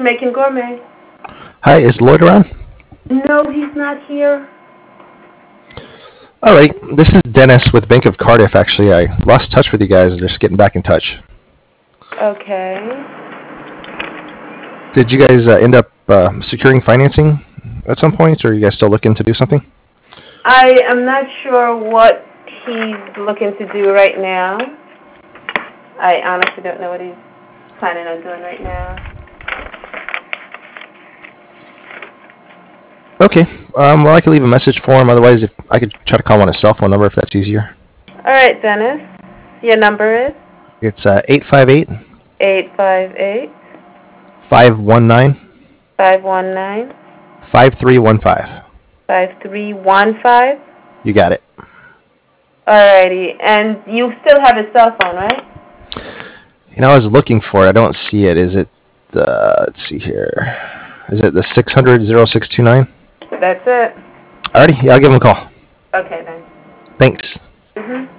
Jamaican Gourmet. Hi, is Lloyd around? No, he's not here. All right, this is Dennis with Bank of Cardiff. Actually, I lost touch with you guys. Just getting back in touch. Okay. Did you guys end up securing financing at some point, or are you guys still looking to do something? I am not sure what he's looking to do right now. I honestly don't know what he's planning on doing right now. Okay. Well, I could leave a message for him. Otherwise, if I could try to call on his cell phone number if that's easier. All right, Dennis. Your number is? It's 858 858 519 519 5315. 5315. You got it. Alrighty, and you still have his cell phone, right? You know, I was looking for it. I don't see it. Is it let's see here. Is it the 600-0629? That's it. Alrighty, yeah, I'll give him a call. Okay, then. Thanks. Mm-hmm.